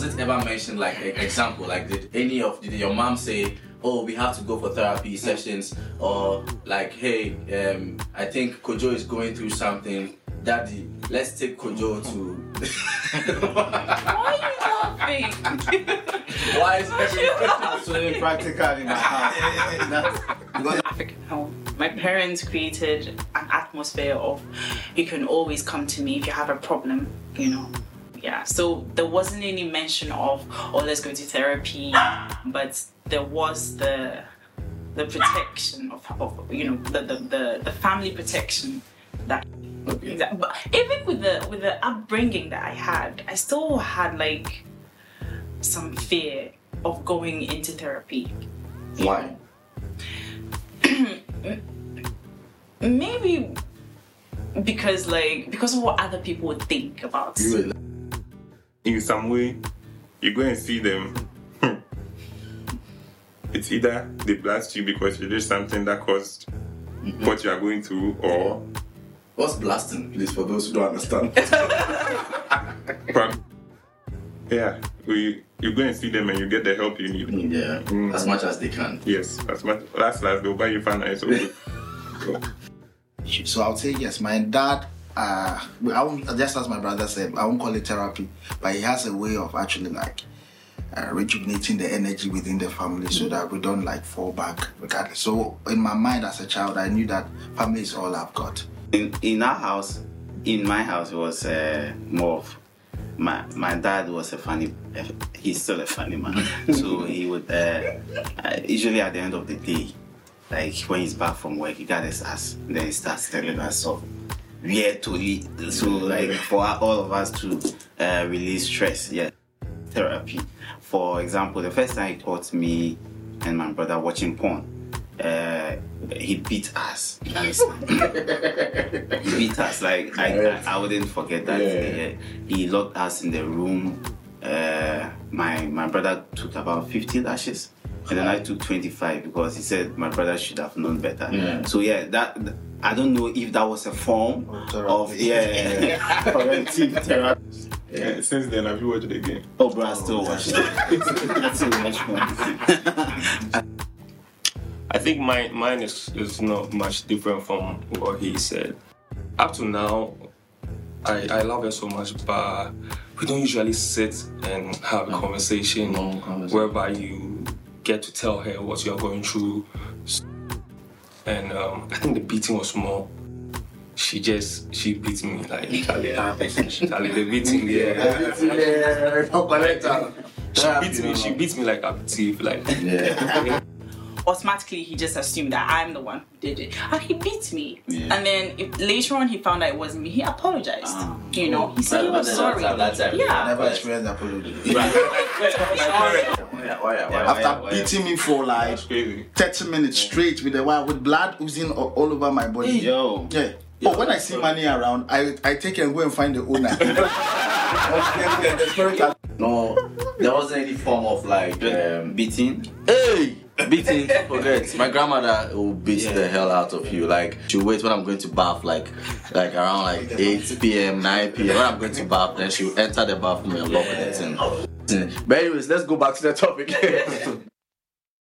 it ever mentioned, like, an example? Like, did your mom say, oh, we have to go for therapy sessions? Or, like, hey, I think Kojo is going through something. Daddy, let's take Kojo to... Why are you laughing? Why is everything absolutely practical in my house? African home. My parents created an atmosphere of you can always come to me if you have a problem, you know. Yeah, so there wasn't any mention of, oh, let's go to therapy, but there was the protection of you know, the family protection that. Okay. But even with the upbringing that I had, I still had like some fear of going into therapy. Why? Maybe because of what other people would think about. In some way, you go and see them. It's either they blast you because you did something that caused what you are going through, or What's blasting, please, for those who don't understand? yeah, you go and see them and you get the help you need. Yeah, as much as they can. Yes, as much. Last, they'll buy you fun ice. So I would say yes. My dad, I won't, just as my brother said, I won't call it therapy, but he has a way of actually like rejuvenating the energy within the family so that we don't like fall back regardless. So in my mind as a child, I knew that family is all I've got. In our house, in my house, it was more of my dad was he's still a funny man. So he would usually at the end of the day, like when he's back from work, he got his ass, then he starts telling us so weird to lead. So like for all of us to release stress, yeah, therapy. For example, the first time he taught me and my brother watching porn, he beat us. He beat us. Like I wouldn't forget that. Yeah. He locked us in the room. My brother took about 50 lashes, and then I took 25 because he said my brother should have known better. Yeah. So yeah, that I don't know if that was a form of corrective therapy. Yeah, since then, have you watched it again? Oh, bro, I still watch it. I still watch it. I think mine is not much different from what he said. Up to now, I love her so much, but we don't usually sit and have a conversation whereby you get to tell her what you are going through. And I think the beating was more. She beat me like the beating, She beats me like a thief, like. Yeah. Automatically, he just assumed that I'm the one who did it, and he beat me. Yeah. And then later on, he found out it wasn't me. He apologized. You know, he said he was sorry. I never experienced apology. After beating me for like 30 minutes straight with blood oozing all over my body. Yo. Yeah. But when I see money around, I take and go and find the owner. No, there wasn't any form of like beating. Hey! Beating, forget. My grandmother will beat the hell out of you. Like, she'll wait when I'm going to bath, like around like 8 p.m., 9 p.m. When I'm going to bath, then she'll enter the bathroom and lock it in. But anyways, let's go back to the topic.